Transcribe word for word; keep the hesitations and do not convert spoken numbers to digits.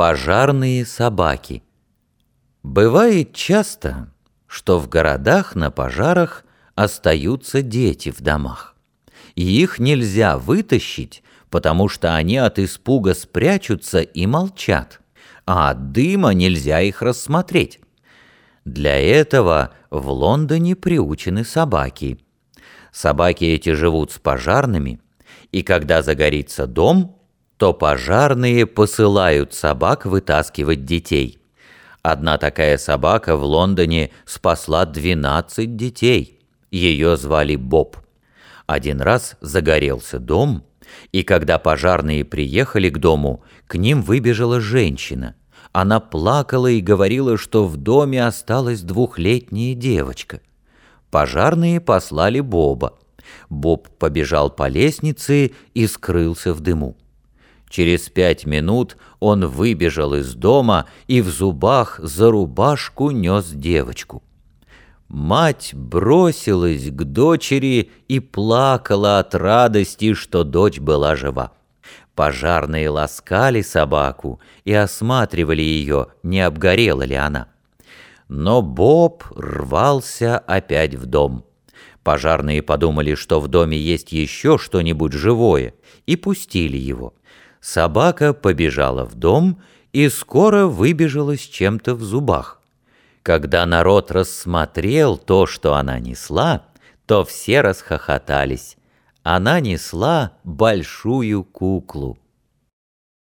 Пожарные собаки. Бывает часто, что в городах на пожарах остаются дети в домах. И их нельзя вытащить, потому что они от испуга спрячутся и молчат, а от дыма нельзя их рассмотреть. Для этого в Лондоне приучены собаки. Собаки эти живут с пожарными, и когда загорится дом, то пожарные посылают собак вытаскивать детей. Одна такая собака в Лондоне спасла двенадцать детей. Ее звали Боб. Один раз загорелся дом, и когда пожарные приехали к дому, к ним выбежала женщина. Она плакала и говорила, что в доме осталась двухлетняя девочка. Пожарные послали Боба. Боб побежал по лестнице и скрылся в дыму. Через пять минут он выбежал из дома и в зубах за рубашку нес девочку. Мать бросилась к дочери и плакала от радости, что дочь была жива. Пожарные ласкали собаку и осматривали ее, не обгорела ли она. Но Боб рвался опять в дом. Пожарные подумали, что в доме есть еще что-нибудь живое, и пустили его. Собака побежала в дом и скоро выбежала с чем-то в зубах. Когда народ рассмотрел то, что она несла, то все расхохотались. Она несла большую куклу.